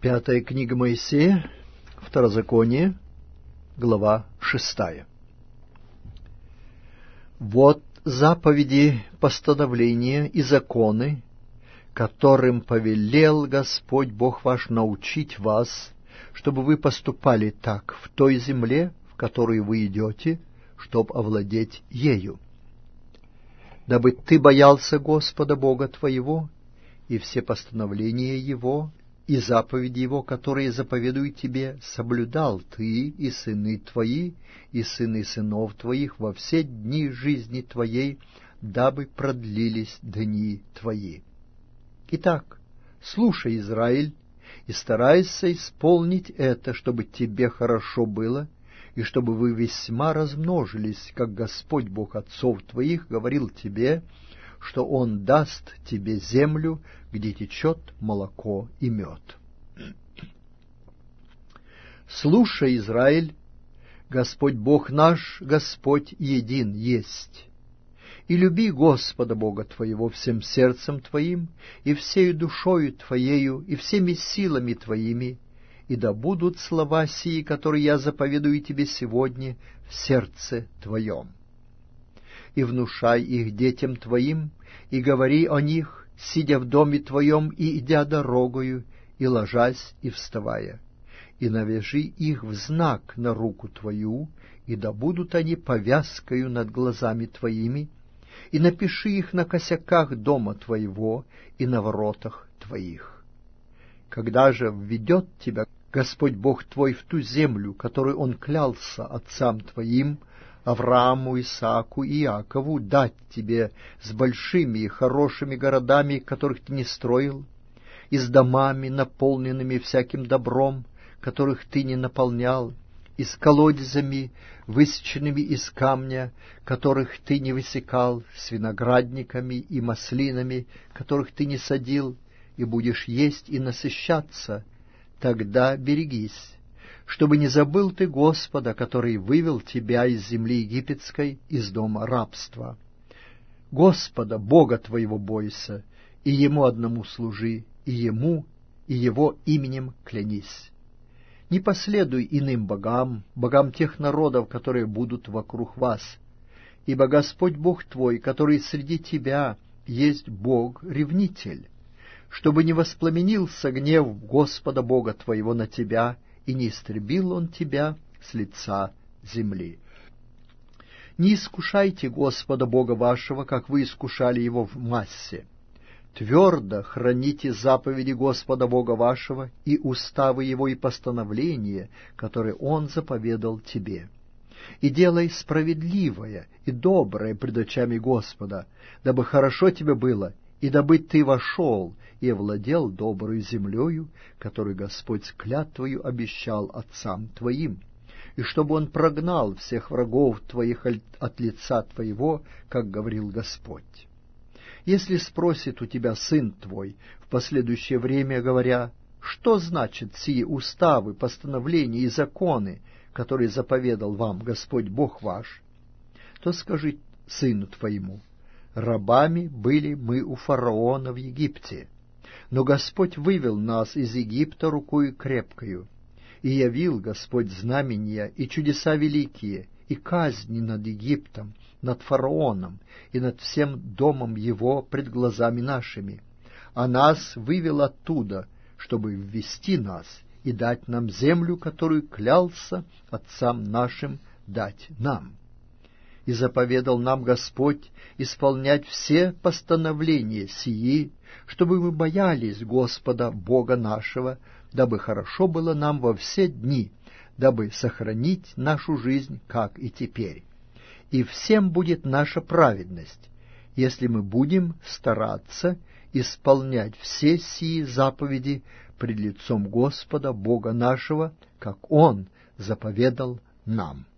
Пятая книга Моисея, Второзаконие, глава 6. Вот заповеди, постановления и законы, которым повелел Господь Бог ваш научить вас, чтобы вы поступали так в той земле, в которую вы идете, чтоб овладеть ею. Дабы ты боялся Господа Бога твоего, и все постановления Его, и заповеди Его, которые заповедуют тебе, соблюдал ты и сыны твои, и сыны сынов твоих во все дни жизни твоей, дабы продлились дни твои. Итак, слушай, Израиль, и старайся исполнить это, чтобы тебе хорошо было, и чтобы вы весьма размножились, как Господь Бог отцов твоих говорил тебе, что Он даст тебе землю, где течет молоко и мед. Слушай, Израиль, Господь Бог наш, Господь един есть. И люби Господа Бога твоего всем сердцем твоим, и всею душою твоею, и всеми силами твоими, и да будут слова сии, которые я заповедую тебе сегодня, в сердце твоем. И внушай их детям твоим, и говори о них, сидя в доме твоем и идя дорогою, и ложась, и вставая. И навяжи их в знак на руку твою, и да будут они повязкою над глазами твоими, и напиши их на косяках дома твоего и на воротах твоих. Когда же введет тебя Господь Бог твой в ту землю, которую Он клялся отцам твоим, Аврааму, Исааку и Иакову, дать тебе с большими и хорошими городами, которых ты не строил, и с домами, наполненными всяким добром, которых ты не наполнял, и с колодезями, высеченными из камня, которых ты не высекал, с виноградниками и маслинами, которых ты не садил, и будешь есть и насыщаться, тогда берегись, чтобы не забыл ты Господа, который вывел тебя из земли египетской, из дома рабства. Господа, Бога твоего бойся, и Ему одному служи, и Ему, и Его именем клянись. Не последуй иным богам, богам тех народов, которые будут вокруг вас, ибо Господь Бог твой, который среди тебя, есть Бог-ревнитель, чтобы не воспламенился гнев Господа Бога твоего на тебя, и не истребил Он тебя с лица земли. Не искушайте Господа Бога вашего, как вы искушали Его в Массе. Твердо храните заповеди Господа Бога вашего и уставы Его и постановления, которые Он заповедал тебе. И делай справедливое и доброе пред очами Господа, дабы хорошо тебе было, и дабы ты вошел и овладел доброю землею, которую Господь с клятвою обещал отцам твоим, и чтобы Он прогнал всех врагов твоих от лица твоего, как говорил Господь. Если спросит у тебя сын твой в последующее время, говоря, что значит сии уставы, постановления и законы, которые заповедал вам Господь Бог ваш, то скажи сыну твоему: рабами были мы у фараона в Египте, но Господь вывел нас из Египта рукою крепкою, и явил Господь знамения и чудеса великие, и казни над Египтом, над фараоном и над всем домом его пред глазами нашими, а нас вывел оттуда, чтобы ввести нас и дать нам землю, которую клялся отцам нашим дать нам. И заповедал нам Господь исполнять все постановления сии, чтобы мы боялись Господа Бога нашего, дабы хорошо было нам во все дни, дабы сохранить нашу жизнь, как и теперь. И всем будет наша праведность, если мы будем стараться исполнять все сии заповеди пред лицом Господа Бога нашего, как Он заповедал нам.